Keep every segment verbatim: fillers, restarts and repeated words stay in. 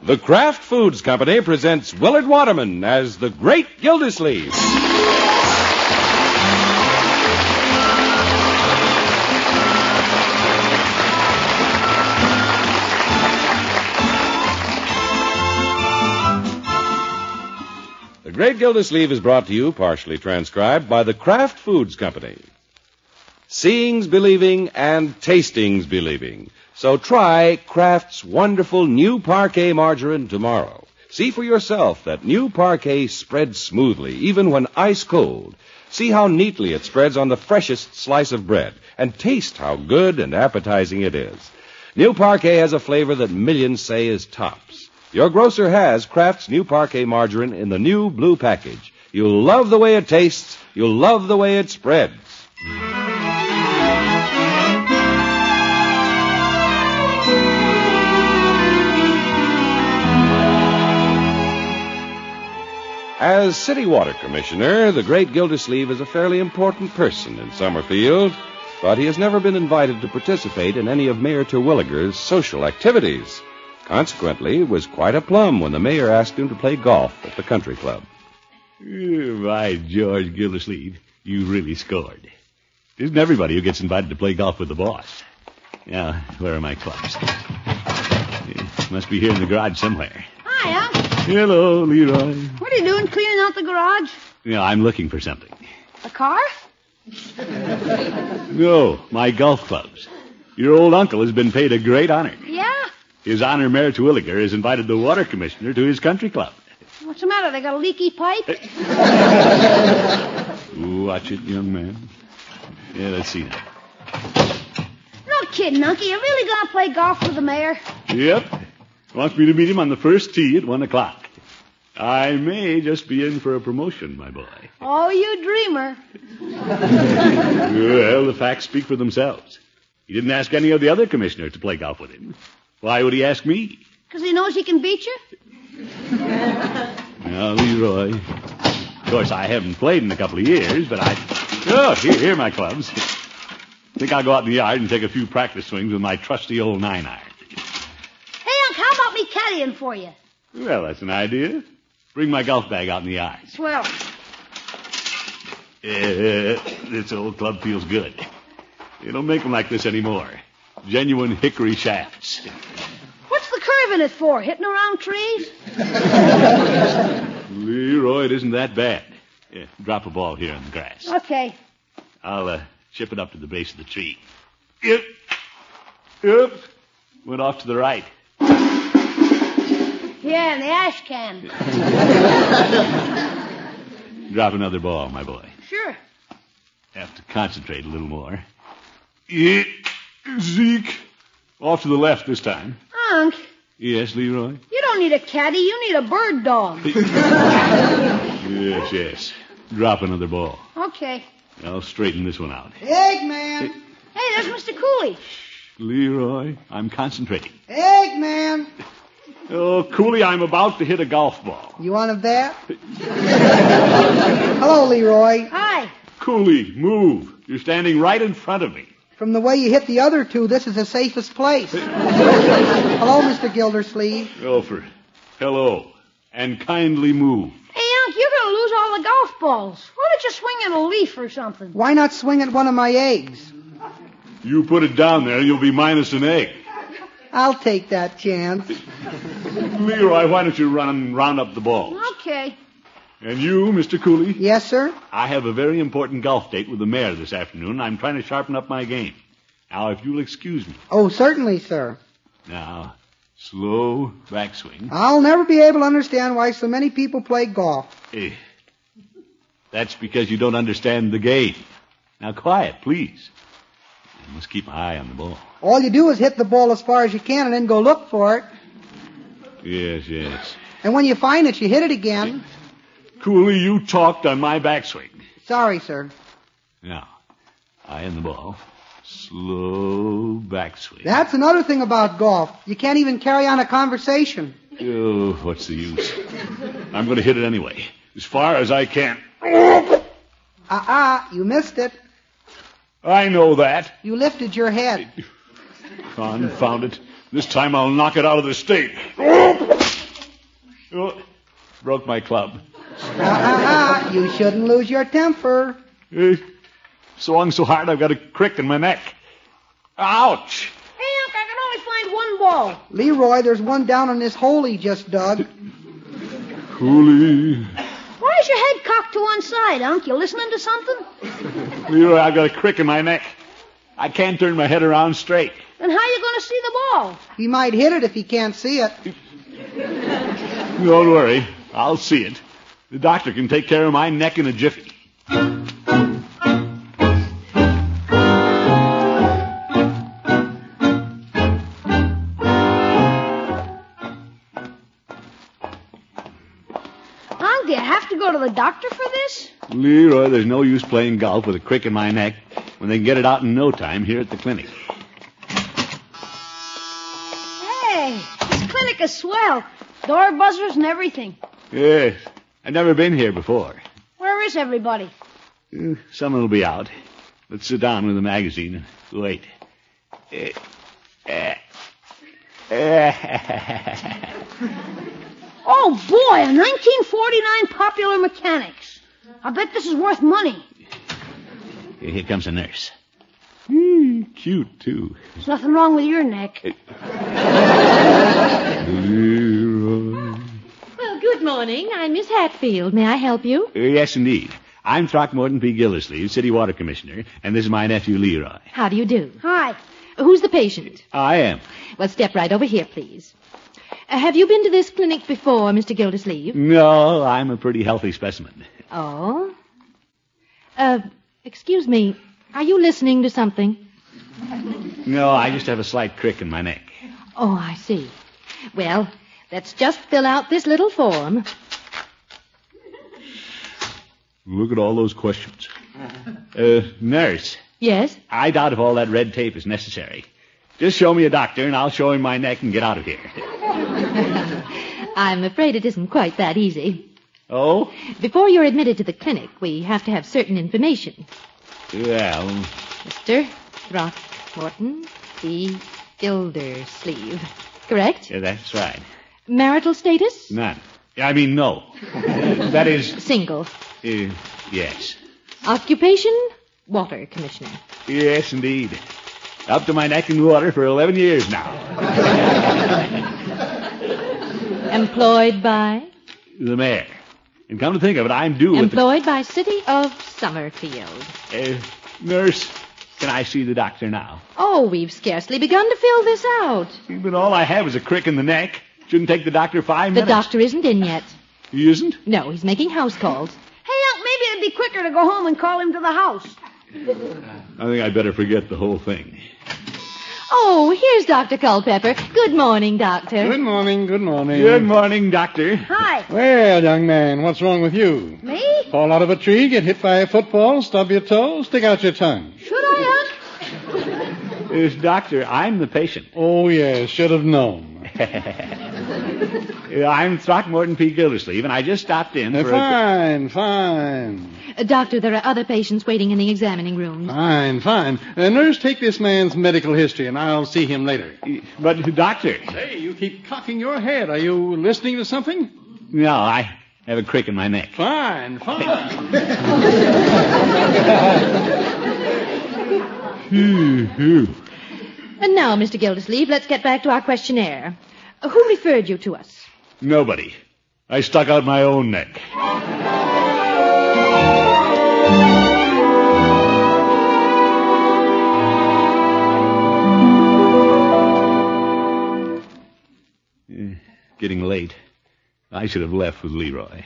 The Kraft Foods Company presents Willard Waterman as the Great Gildersleeve. The Great Gildersleeve is brought to you, partially transcribed, by the Kraft Foods Company. Seeing's believing and tasting's believing. So try Kraft's wonderful new Parquet margarine tomorrow. See for yourself that new Parquet spreads smoothly, even when ice cold. See how neatly it spreads on the freshest slice of bread, and taste how good and appetizing it is. New Parquet has a flavor that millions say is tops. Your grocer has Kraft's new Parquet margarine in the new blue package. You'll love the way it tastes. You'll love the way it spreads. As City Water Commissioner, the Great Gildersleeve is a fairly important person in Summerfield, but he has never been invited to participate in any of Mayor Terwilliger's social activities. Consequently, it was quite a plum when the mayor asked him to play golf at the country club. Oh, by George, Gildersleeve, you really scored. Isn't everybody who gets invited to play golf with the boss? Now, where are my clubs? It must be here in the garage somewhere. Hi, Unc. Hello, Leroy. What are you doing, cleaning out the garage? Yeah, I'm looking for something. A car? No, my golf clubs. Your old uncle has been paid a great honor. Yeah? His honor, Mayor Terwilliger, has invited the water commissioner to his country club. What's the matter? They got a leaky pipe? Watch it, young man. Yeah, let's see now. No kidding, Uncle. You really gonna play golf with the mayor? Yep. Wants me to meet him on the first tee at one o'clock. I may just be in for a promotion, my boy. Oh, you dreamer. Well, the facts speak for themselves. He didn't ask any of the other commissioners to play golf with him. Why would he ask me? Because he knows he can beat you? Now, Leroy. Of course, I haven't played in a couple of years, but I... Oh, here, here are my clubs. Think I'll go out in the yard and take a few practice swings with my trusty old nine iron. Hey, Unc, how about me caddying for you? Well, that's an idea. Bring my golf bag out in the yard. Swell. Uh, this old club feels good. They don't make them like this anymore. Genuine hickory shafts. What's the curve in it for? Hitting around trees? Leroy, it isn't that bad. Yeah, drop a ball here in the grass. Okay. I'll uh, chip it up to the base of the tree. Yep. Yep. Went off to the right. Yeah, in the ash can. Drop another ball, my boy. Sure. Have to concentrate a little more. Yeah. Zeke. Off to the left this time. Unc. Yes, Leroy? You don't need a caddy. You need a bird dog. Yes, yes. Drop another ball. Okay. I'll straighten this one out. Eggman! Hey, there's Mister Cooley. Leroy, I'm concentrating. Eggman! Oh, Cooley, I'm about to hit a golf ball. You want a bat? Hello, Leroy. Hi. Cooley, move. You're standing right in front of me. From the way you hit the other two, this is the safest place. Hello, Mister Gildersleeve. Oh, for hello. And kindly move. Hey, Unc, you're going to lose all the golf balls. Why don't you swing at a leaf or something? Why not swing at one of my eggs? You put it down there, and you'll be minus an egg. I'll take that chance. Leroy, why don't you run and round up the balls? Okay. And you, Mister Cooley? Yes, sir? I have a very important golf date with the mayor this afternoon, and I'm trying to sharpen up my game. Now, if you'll excuse me. Oh, certainly, sir. Now, slow backswing. I'll never be able to understand why so many people play golf. Eh, that's because you don't understand the game. Now, quiet, please. I must keep my eye on the ball. All you do is hit the ball as far as you can and then go look for it. Yes, yes. And when you find it, you hit it again. Cooley, you talked on my backswing. Sorry, sir. Now, eye on the ball. Slow backswing. That's another thing about golf. You can't even carry on a conversation. Oh, what's the use? I'm going to hit it anyway. As far as I can. Uh-uh, you missed it. I know that. You lifted your head. Confound it. This time I'll knock it out of the stake. Oh, broke my club. Ah, ah, ah. You shouldn't lose your temper. Uh, swung so hard I've got a crick in my neck. Ouch! Hey, Unc, I can only find one ball. Leroy, there's one down in this hole he just dug. Coolie. Why is your head cocked to one side, Unc? You listening to something? Leroy, I've got a crick in my neck. I can't turn my head around straight. Then how are you going to see the ball? He might hit it if he can't see it. Don't worry. I'll see it. The doctor can take care of my neck in a jiffy. Unc, do you have to go to the doctor for this? Leroy, there's no use playing golf with a crick in my neck when they can get it out in no time here at the clinic. Hey, this clinic is swell. Door buzzers and everything. Yes. I've never been here before. Where is everybody? Uh, someone will be out. Let's sit down with a magazine and wait. Uh, uh, uh, Oh, boy, a nineteen forty-nine Popular Mechanics. I bet this is worth money. Here comes a nurse. Mm, cute, too. There's nothing wrong with your neck. Leroy. Well, good morning. I'm Miss Hatfield. May I help you? Uh, yes, indeed. I'm Throckmorton P. Gildersleeve, City Water Commissioner, and this is my nephew, Leroy. How do you do? Hi. Who's the patient? I am. Well, step right over here, please. Uh, have you been to this clinic before, Mister Gildersleeve? No, I'm a pretty healthy specimen. Oh? Uh, excuse me. Are you listening to something? No, I just have a slight crick in my neck. Oh, I see. Well, let's just fill out this little form. Look at all those questions. Uh, nurse, Yes? I doubt if all that red tape is necessary. Just show me a doctor, and I'll show him my neck and get out of here. I'm afraid it isn't quite that easy. Oh? Before you're admitted to the clinic, we have to have certain information. Well, Mister Throckmorton P. Gildersleeve. Correct? yeah, that's right. Marital status? None. I mean, no. Uh, that is, Single. uh, yes. Occupation? Water Commissioner. Yes, indeed. Up to my neck in water for eleven years now. Employed by? The mayor. And come to think of it, I'm due with Employed by City of Summerfield. the... Uh, nurse, can I see the doctor now? Oh, we've scarcely begun to fill this out. But all I have is a crick in the neck. Shouldn't take the doctor five The minutes. doctor isn't in yet. He isn't? No, he's making house calls. Hey, Unc, maybe it'd be quicker to go home and call him to the house. I think I'd better forget the whole thing. Oh, here's Doctor Culpepper. Good morning, Doctor. Good morning, good morning. Good morning, doctor. Hi. Well, young man, what's wrong with you? Me? Fall out of a tree, get hit by a football, stub your toe, stick out your tongue. Should I, Unc? Yes, doctor, I'm the patient. Oh, yes, should have known. I'm Throckmorton P. Gildersleeve, and I just stopped in Uh, for fine, fine. Uh, doctor, there are other patients waiting in the examining room. Fine, fine. Uh, nurse, take this man's medical history, and I'll see him later. a... But, doctor... Say, you keep cocking your head. Are you listening to something? No, I have a crick in my neck. Fine, fine. And now, Mister Gildersleeve, let's get back to our questionnaire. Uh, who referred you to us? Nobody. I stuck out my own neck. Eh, Getting late. I should have left with Leroy.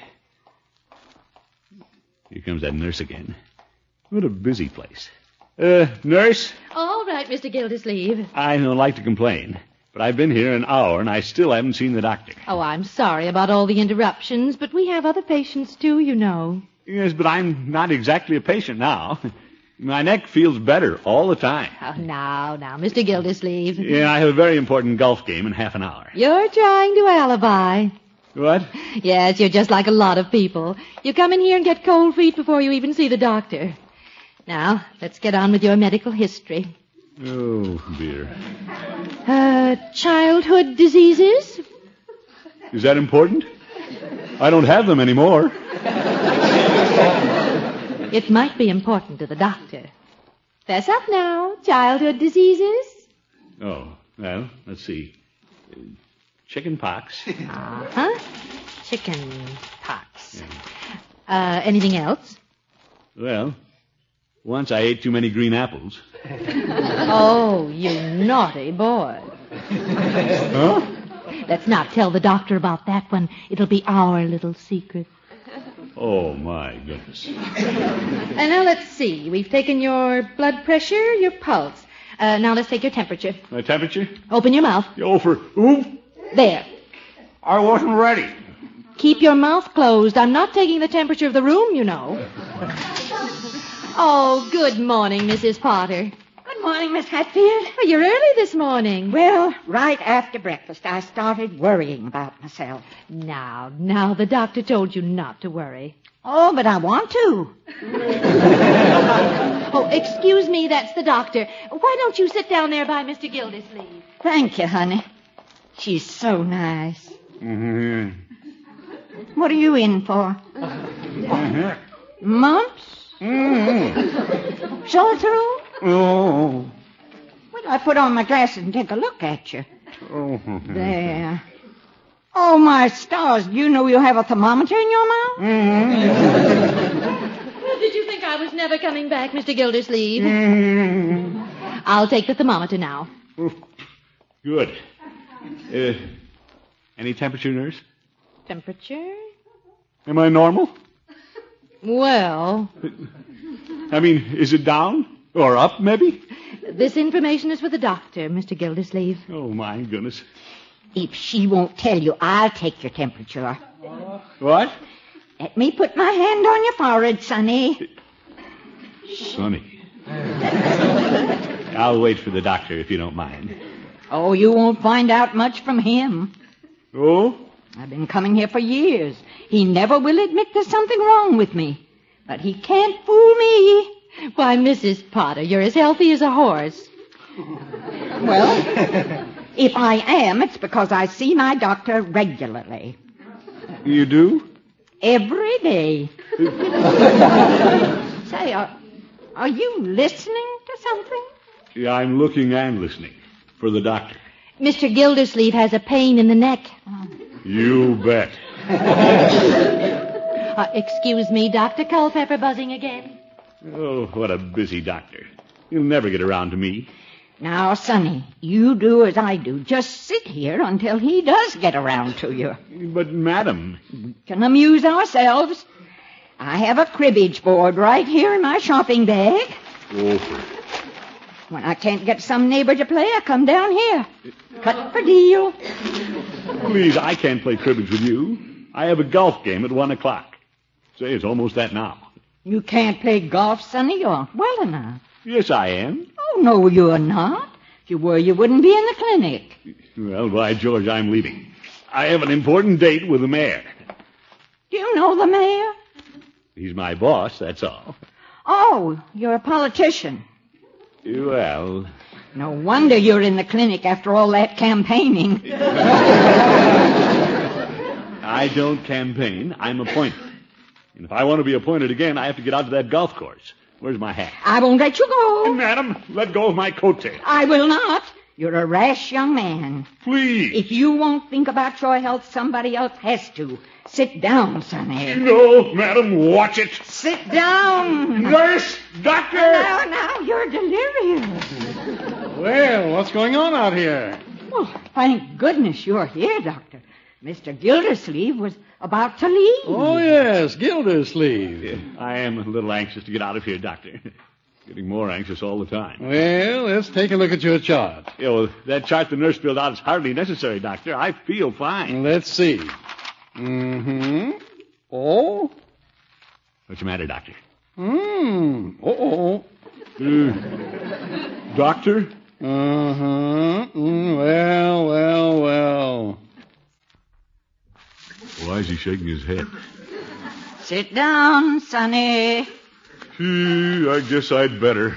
Here comes that nurse again. What a busy place. Uh, nurse, All right, Mister Gildersleeve. I don't like to complain, but I've been here an hour and I still haven't seen the doctor. Oh, I'm sorry about all the interruptions, but we have other patients, too, you know. Yes, but I'm not exactly a patient now. My neck feels better all the time. Oh, now, now, Mister Gildersleeve. Yeah, I have a very important golf game in half an hour. You're trying to alibi. What? Yes, you're just like a lot of people. You come in here and get cold feet before you even see the doctor. Now, let's get on with your medical history. Oh, dear. Uh, childhood diseases? Is that important? I don't have them anymore. It might be important to the doctor. Fess up now. Childhood diseases? Oh, well, let's see. Uh, chicken pox. Uh-huh. Chicken pox. Uh, anything else? Well, once I ate too many green apples. Oh, you naughty boy. Huh? Let's not tell the doctor about that one. It'll be our little secret. Oh, my goodness. And now let's see. We've taken your blood pressure, your pulse. Uh, now let's take your temperature. My temperature? Open your mouth. Yo, for oof. There. I wasn't ready. Keep your mouth closed. I'm not taking the temperature of the room, you know. Oh, good morning, Missus Potter. Good morning, Miss Hatfield. Well, you're early this morning. Well, right after breakfast, I started worrying about myself. Now, now, the doctor told you not to worry. Oh, but I want to. Oh, excuse me, that's the doctor. Why don't you sit down there by Mister Gildersleeve? Thank you, honey. She's so nice. Mm-hmm. What are you in for? Mm-hmm. Mumps? Mm-hmm. Sore throat? Oh. Well, I put on my glasses and take a look at you. Oh. There. Oh, my stars. Do you know you have a thermometer in your mouth? Mm-hmm. Well, did you think I was never coming back, Mister Gildersleeve? Mm-hmm. I'll take the thermometer now. Good. Uh, any temperature, nurse? Temperature? Am I normal? Well, I mean, is it down? Or up, maybe? this information is for the doctor, Mister Gildersleeve. Oh, my goodness. If she won't tell you, I'll take your temperature. What? Let me put my hand on your forehead, Sonny. Sonny. I'll wait for the doctor if you don't mind. Oh, you won't find out much from him. Oh? I've been coming here for years. He never will admit there's something wrong with me. But he can't fool me. Why, Missus Potter, you're as healthy as a horse. Well, if I am, it's because I see my doctor regularly. You do? Every day. Say, are, are you listening to something? Yeah, I'm looking and listening for the doctor. Mister Gildersleeve has a pain in the neck. You bet. Uh, excuse me, Doctor Culpepper buzzing again. Oh, what a busy doctor. He'll never get around to me. Now, Sonny, you do as I do. Just sit here until he does get around to you. But, madam... We can amuse ourselves. I have a cribbage board right here in my shopping bag. Oh, When I can't get some neighbor to play, I come down here. Cut for deal. please, I can't play cribbage with you. I have a golf game at one o'clock. Say, it's almost that now. You can't play golf, Sonny. You aren't well enough. Yes, I am. Oh, no, you're not. If you were, you wouldn't be in the clinic. Well, by George, I'm leaving. I have an important date with the mayor. Do you know the mayor? He's my boss, that's all. Oh, you're a politician. Well... No wonder you're in the clinic after all that campaigning. I don't campaign. I'm appointed. And if I want to be appointed again, I have to get out to that golf course. Where's my hat? I won't let you go. Madam, let go of my coat tail. I will not. You're a rash young man. Please. If you won't think about your health, somebody else has to. Sit down, Sonny. No, madam, watch it. Sit down. Nurse, doctor. Now, now, you're delirious. Well, what's going on out here? Well, thank goodness you're here, Doctor. Mister Gildersleeve was about to leave. Oh, yes, Gildersleeve. Yeah, I am a little anxious to get out of here, doctor. Getting more anxious all the time. Well, let's take a look at your chart. Yeah, well, that chart the nurse filled out is hardly necessary, doctor. I feel fine. Let's see. Mm-hmm. Oh? What's the matter, doctor? Hmm. Uh-oh. Uh, doctor? Uh-huh. Mm, well, well, well. Why is he shaking his head? Sit down, Sonny. Gee, I guess I'd better.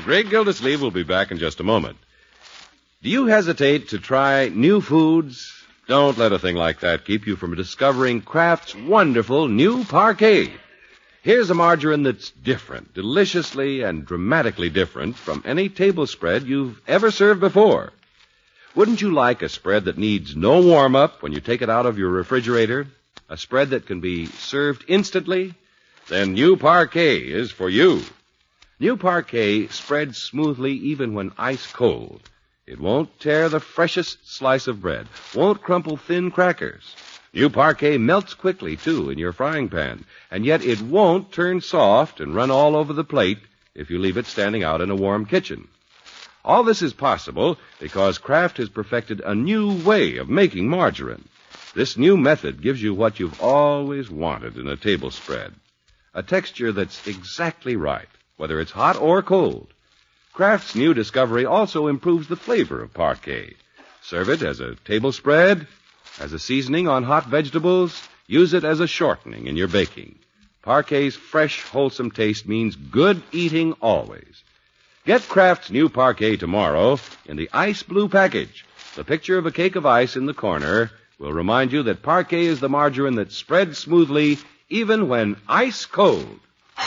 Ray Gildersleeve will be back in just a moment. Do you hesitate to try new foods? Don't let a thing like that keep you from discovering Kraft's wonderful new Parquet. Here's a margarine that's different, deliciously and dramatically different from any table spread you've ever served before. Wouldn't you like a spread that needs no warm-up when you take it out of your refrigerator? A spread that can be served instantly? Then New Parquet is for you. New Parquet spreads smoothly even when ice cold. It won't tear the freshest slice of bread, won't crumple thin crackers. New Parquet melts quickly, too, in your frying pan, and yet it won't turn soft and run all over the plate if you leave it standing out in a warm kitchen. All this is possible because Kraft has perfected a new way of making margarine. This new method gives you what you've always wanted in a table spread, a texture that's exactly right, whether it's hot or cold. Kraft's new discovery also improves the flavor of Parquet. Serve it as a table spread, as a seasoning on hot vegetables. Use it as a shortening in your baking. Parquet's fresh, wholesome taste means good eating always. Get Kraft's new Parquet tomorrow in the ice blue package. The picture of a cake of ice in the corner will remind you that Parquet is the margarine that spreads smoothly even when ice cold.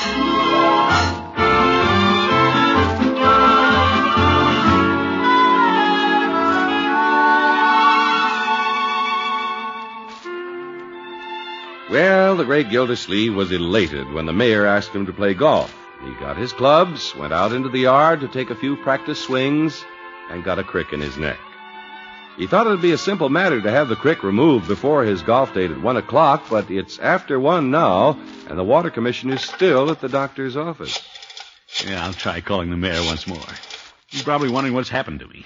Well, the great Gildersleeve was elated when the mayor asked him to play golf. He got his clubs, went out into the yard to take a few practice swings, and got a crick in his neck. He thought it would be a simple matter to have the crick removed before his golf date at one o'clock, but it's after one now, and the water commission is still at the doctor's office. Yeah, I'll try calling the mayor once more. He's probably wondering what's happened to me.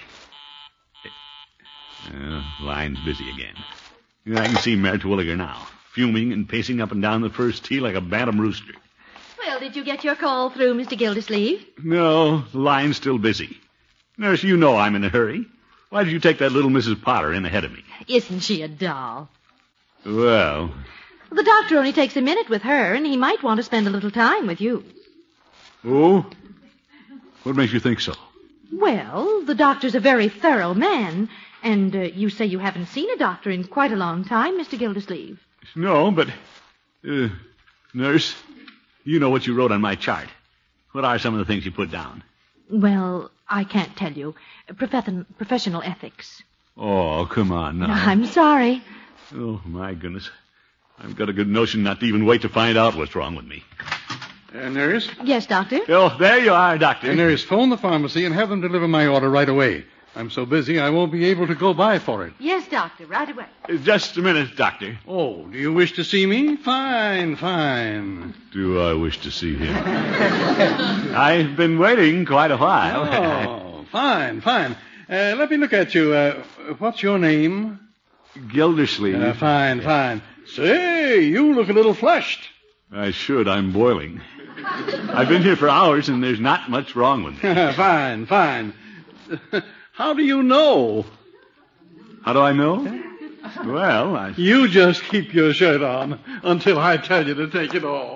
Uh, line's busy again. Yeah, I can see Mayor Terwilliger now, fuming and pacing up and down the first tee like a bantam rooster. Well, did you get your call through, Mister Gildersleeve? No, the line's still busy. Nurse, you know I'm in a hurry. Why did you take that little Missus Potter in ahead of me? Isn't she a doll? Well... The doctor only takes a minute with her, and he might want to spend a little time with you. Oh? What makes you think so? Well, the doctor's a very thorough man, and uh, you say you haven't seen a doctor in quite a long time, Mister Gildersleeve. No, but... Uh, nurse, you know what you wrote on my chart. What are some of the things you put down? Well, I can't tell you. Profe- professional ethics. Oh, come on now. I'm sorry. Oh, my goodness. I've got a good notion not to even wait to find out what's wrong with me. Uh, nurse? Yes, doctor? Oh, there you are, doctor. Uh, nurse, phone the pharmacy and have them deliver my order right away. I'm so busy I won't be able to go by for it. Yes, doctor, right away. Just a minute, doctor. Oh, do you wish to see me? Fine, fine. Do I wish to see him? I've been waiting quite a while. Oh, fine, fine. Uh, let me look at you. Uh, what's your name? Gildersleeve. Uh, fine, fine. Say, you look a little flushed. I should. I'm boiling. I've been here for hours, and there's not much wrong with me. Fine, fine. How do you know? How do I know? Well, I... You just keep your shirt on until I tell you to take it off.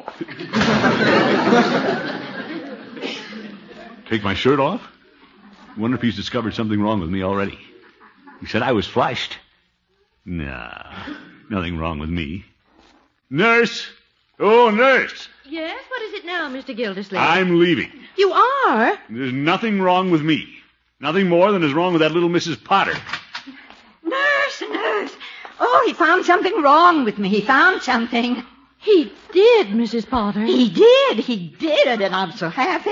Take my shirt off? Wonder if he's discovered something wrong with me already. He said I was flushed. Nah, nothing wrong with me. Nurse! Oh, nurse! Yes, what is it now, Mister Gildersleeve? I'm leaving. You are? There's nothing wrong with me. Nothing more than is wrong with that little Missus Potter. Nurse, nurse. Oh, he found something wrong with me. He found something. He did, Missus Potter. He did. He did, and I'm so happy.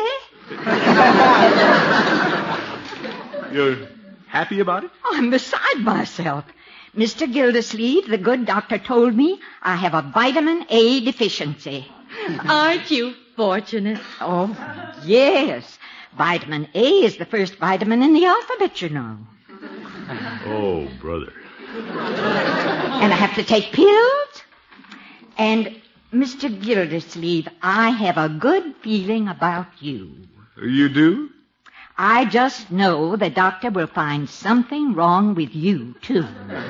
You're happy about it? I'm beside myself. Mister Gildersleeve, the good doctor, told me I have a vitamin A deficiency. Aren't you fortunate? Oh, yes. Vitamin A is the first vitamin in the alphabet, you know. Oh, brother. And I have to take pills. And, Mister Gildersleeve, I have a good feeling about you. You do? I just know the doctor will find something wrong with you, too.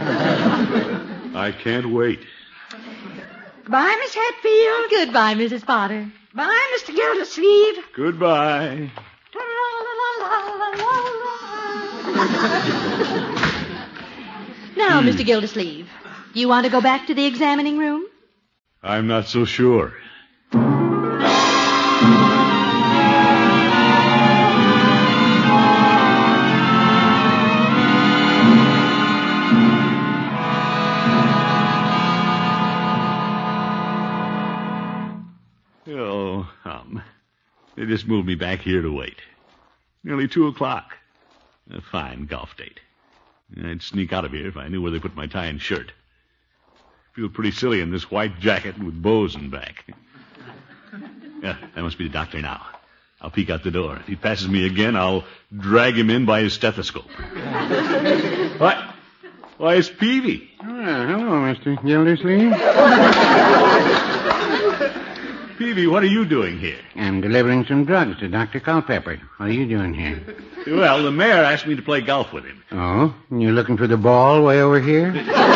I can't wait. Bye, Miss Hatfield. Goodbye, Missus Potter. Bye, Mister Gildersleeve. Goodbye. Ta-la-la-la. Now, Mister Gildersleeve, do you want to go back to the examining room? I'm not so sure. Oh, um, they just moved me back here to wait. Nearly two o'clock. A fine golf date. I'd sneak out of here if I knew where they put my tie and shirt. Feel pretty silly in this white jacket with bows in back. Yeah, that must be the doctor now. I'll peek out the door. If he passes me again, I'll drag him in by his stethoscope. What? Why, it's Peavy. Oh, hello, Mister Gildersleeve. Peavy, what are you doing here? I'm delivering some drugs to Doctor Culpepper. What are you doing here? Well, the mayor asked me to play golf with him. Oh? You looking for the ball way over here?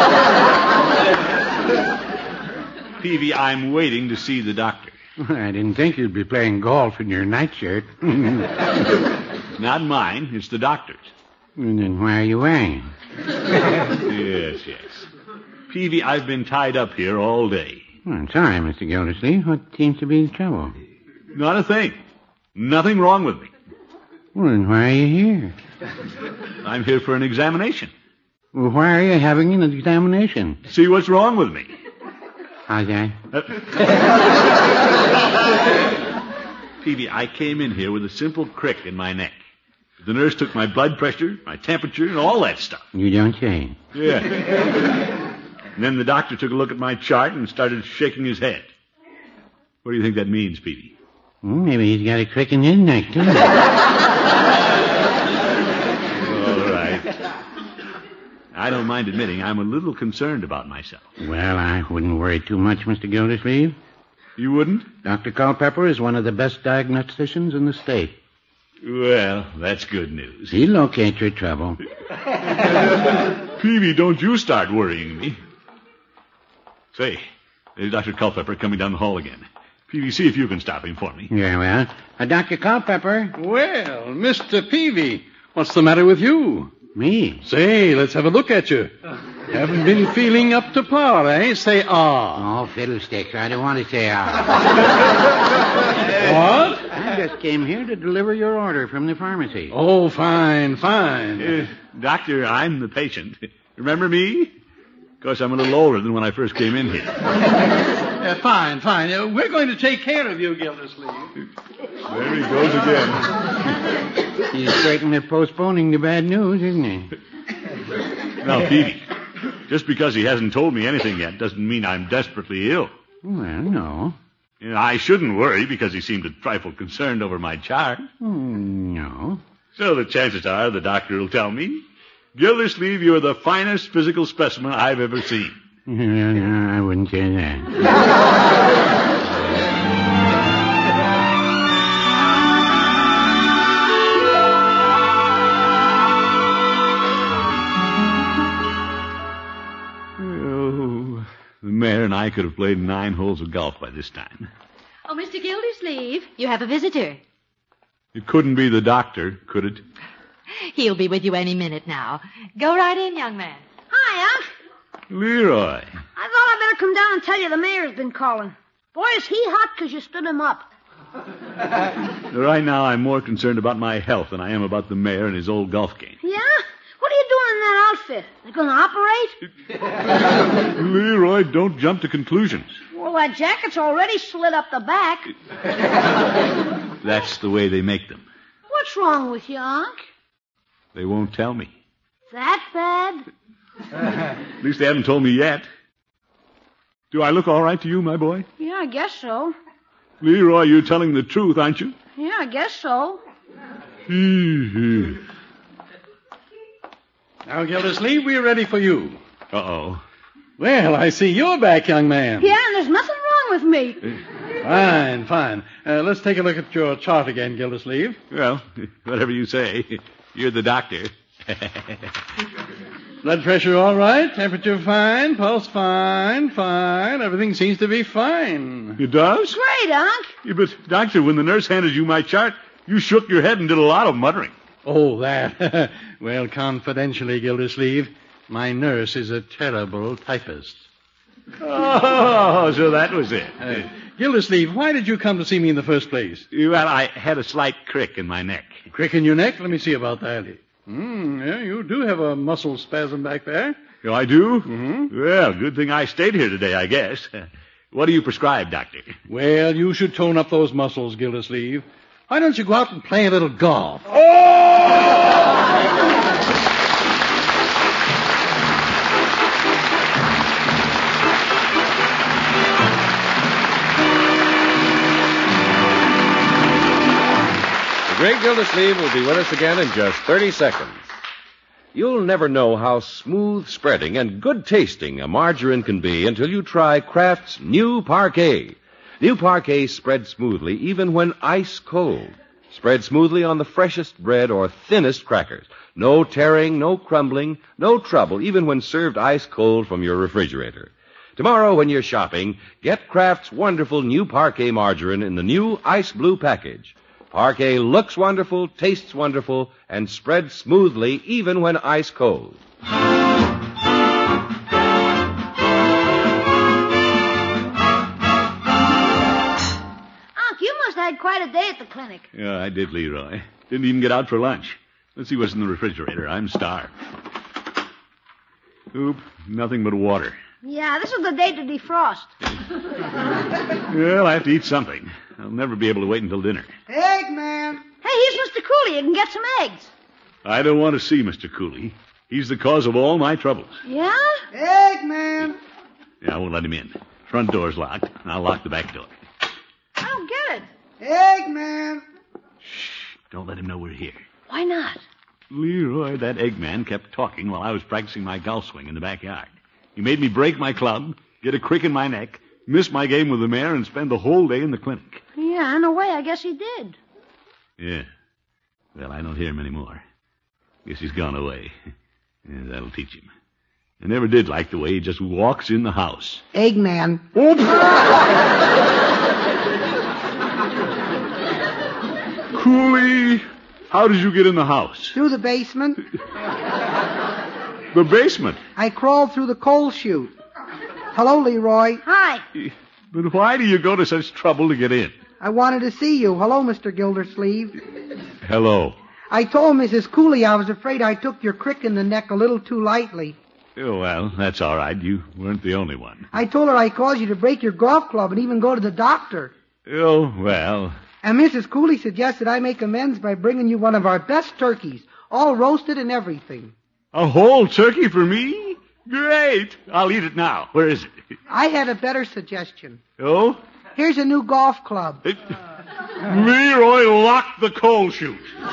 Peavy, I'm waiting to see the doctor. I didn't think you'd be playing golf in your nightshirt. Not mine. It's the doctor's. And then why are you wearing it? Yes, yes. Peavy, I've been tied up here all day. Oh, I'm sorry, Mister Gildersleeve. What seems to be the trouble? Not a thing. Nothing wrong with me. Well, then why are you here? I'm here for an examination. Well, why are you having an examination? See what's wrong with me. How's that? Uh, Peavy, I came in here with a simple crick in my neck. The nurse took my blood pressure, my temperature, and all that stuff. You don't say. Yeah. And then the doctor took a look at my chart and started shaking his head. What do you think that means, Peavy? Well, maybe he's got a crick in his neck, too. All right. I don't mind admitting I'm a little concerned about myself. Well, I wouldn't worry too much, Mister Gildersleeve. You wouldn't? Doctor Culpepper is one of the best diagnosticians in the state. Well, that's good news. He'll locate your trouble. Peavy, don't you start worrying me. Say, there's Doctor Culpepper coming down the hall again. Peavy, see if you can stop him for me. Yeah, well. Uh, Doctor Culpepper. Well, Mister Peavy, what's the matter with you? Me? Say, let's have a look at you. Haven't been feeling up to par, eh? Say ah. Oh, fiddlesticks. I don't want to say ah. What? I just came here to deliver your order from the pharmacy. Oh, fine, fine. Uh, doctor, I'm the patient. Remember me? Of course, I'm a little older than when I first came in here. Uh, fine, fine. Uh, we're going to take care of you, Gildersleeve. There he goes again. He's certainly postponing the bad news, isn't he? Now, Peavy, just because he hasn't told me anything yet doesn't mean I'm desperately ill. Well, no. You know, I shouldn't worry because he seemed a trifle concerned over my chart. Mm, no. So the chances are the doctor will tell me, Gildersleeve, you're the finest physical specimen I've ever seen. No, I wouldn't say that. Oh, the mayor and I could have played nine holes of golf by this time. Oh, Mister Gildersleeve, you have a visitor. It couldn't be the doctor, could it? He'll be with you any minute now. Go right in, young man. Hi, Unc. Leroy. I thought I'd better come down and tell you the mayor's been calling. Boy, is he hot because you stood him up. Right now, I'm more concerned about my health than I am about the mayor and his old golf game. Yeah? What are you doing in that outfit? They're going to operate? Leroy, don't jump to conclusions. Well, that jacket's already slit up the back. That's the way they make them. What's wrong with you, Unc? They won't tell me. That bad? At least they haven't told me yet. Do I look all right to you, my boy? Yeah, I guess so. Leroy, you're telling the truth, aren't you? Yeah, I guess so. Now, Gildersleeve, we're ready for you. Uh-oh. Well, I see you're back, young man. Yeah, and there's nothing wrong with me. Fine, fine. Uh, let's take a look at your chart again, Gildersleeve. Well, whatever you say. You're the doctor. Blood pressure all right, temperature fine, pulse fine, fine. Everything seems to be fine. It does? Great, Unc. Yeah, but, doctor, when the nurse handed you my chart, you shook your head and did a lot of muttering. Oh, that. Well, confidentially, Gildersleeve, my nurse is a terrible typist. Oh, so that was it. Uh, Gildersleeve, why did you come to see me in the first place? Well, I had a slight crick in my neck. Crick in your neck? Let me see about that. Hmm, yeah, you do have a muscle spasm back there. Oh, I do? Mm-hmm. Well, good thing I stayed here today, I guess. What do you prescribe, Doctor? Well, you should tone up those muscles, Gildersleeve. Why don't you go out and play a little golf? The great Gildersleeve will be with us again in just thirty seconds. You'll never know how smooth spreading and good tasting a margarine can be until you try Kraft's new Parquet. New Parquet spreads smoothly even when ice cold. Spread smoothly on the freshest bread or thinnest crackers. No tearing, no crumbling, no trouble even when served ice cold from your refrigerator. Tomorrow when you're shopping, get Kraft's wonderful new Parquet margarine in the new ice blue package. Parquet looks wonderful, tastes wonderful, and spreads smoothly even when ice cold. Unc, you must have had quite a day at the clinic. Yeah, I did, Leroy. Didn't even get out for lunch. Let's see what's in the refrigerator. I'm starved. Oop, nothing but water. Yeah, this is the day to defrost. Well, I have to eat something. I'll never be able to wait until dinner. Eggman! Hey, here's Mister Cooley. You can get some eggs. I don't want to see Mister Cooley. He's the cause of all my troubles. Yeah? Eggman! Yeah, I won't let him in. Front door's locked, and I'll lock the back door. I don't get it. Eggman! Shh, don't let him know we're here. Why not? Leroy, that Eggman kept talking while I was practicing my golf swing in the backyard. He made me break my club, get a crick in my neck, miss my game with the mare, and spend the whole day in the clinic. Yeah, in a way, I guess he did. Yeah. Well, I don't hear him anymore. Guess he's gone away. Yeah, that'll teach him. I never did like the way he just walks in the house. Eggman. Cooley, how did you get in the house? Through the basement. The basement? I crawled through the coal chute. Hello, Leroy. Hi. But why do you go to such trouble to get in? I wanted to see you. Hello, Mister Gildersleeve. Hello. I told Missus Cooley I was afraid I took your crick in the neck a little too lightly. Oh, well, that's all right. You weren't the only one. I told her I caused you to break your golf club and even go to the doctor. Oh, well. And Missus Cooley suggested I make amends by bringing you one of our best turkeys, all roasted and everything. A whole turkey for me? Great. I'll eat it now. Where is it? I had a better suggestion. Oh? Here's a new golf club. It... Leroy, lock the coal chute.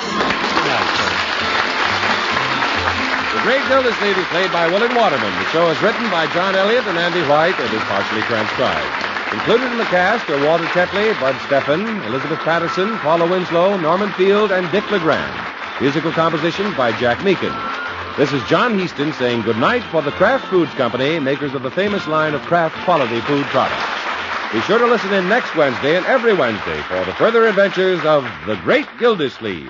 The Great Gildersleeve is played by Willard Waterman. The show is written by John Elliott and Andy White and is partially transcribed. Included in the cast are Walter Tetley, Bud Steffen, Elizabeth Patterson, Paula Winslow, Norman Field, and Dick LeGrand. Musical compositions by Jack Meakin. This is John Heaston saying goodnight for the Kraft Foods Company, makers of the famous line of Kraft quality food products. Be sure to listen in next Wednesday and every Wednesday for the further adventures of the Great Gildersleeve.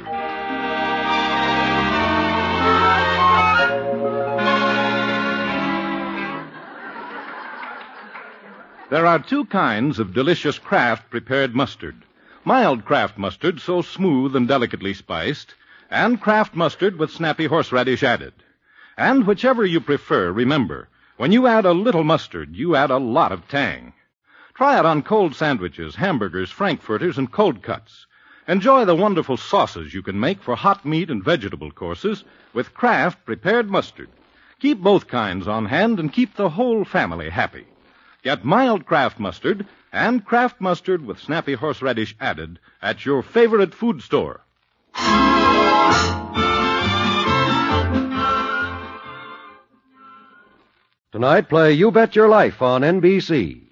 There are two kinds of delicious Kraft prepared mustard. Mild Kraft mustard, so smooth and delicately spiced, and Kraft mustard with snappy horseradish added. And whichever you prefer, remember, when you add a little mustard, you add a lot of tang. Try it on cold sandwiches, hamburgers, frankfurters, and cold cuts. Enjoy the wonderful sauces you can make for hot meat and vegetable courses with Kraft prepared mustard. Keep both kinds on hand and keep the whole family happy. Get mild Kraft mustard and Kraft mustard with snappy horseradish added at your favorite food store. Tonight, play You Bet Your Life on N B C.